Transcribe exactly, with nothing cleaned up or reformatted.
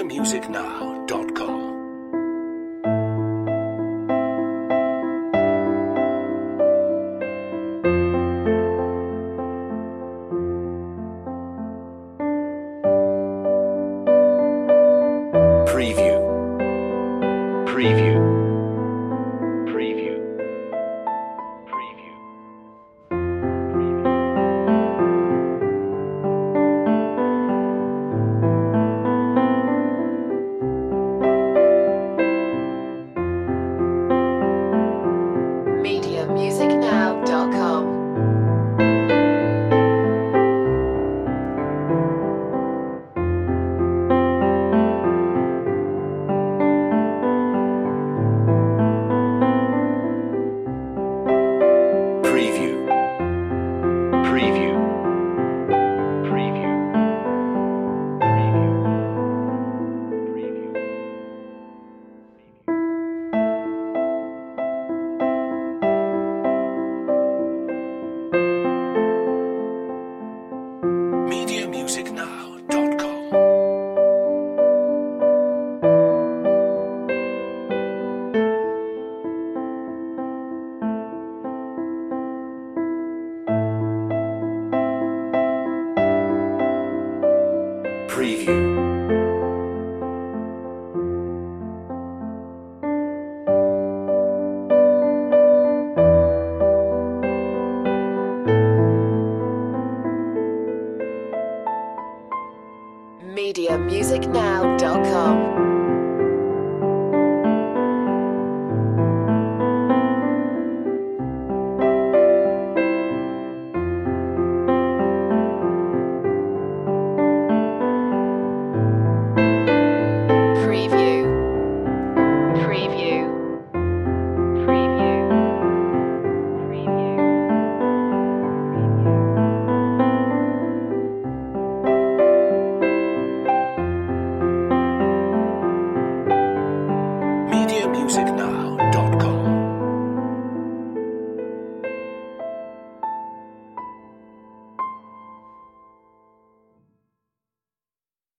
media music now dot com. Preview. Preview. Preview. Preview. media music now dot com. Preview. Preview. Preview. Preview. Preview. media music now dot com. Preview. media music now dot com. Preview. Preview. Preview. Preview. media music now.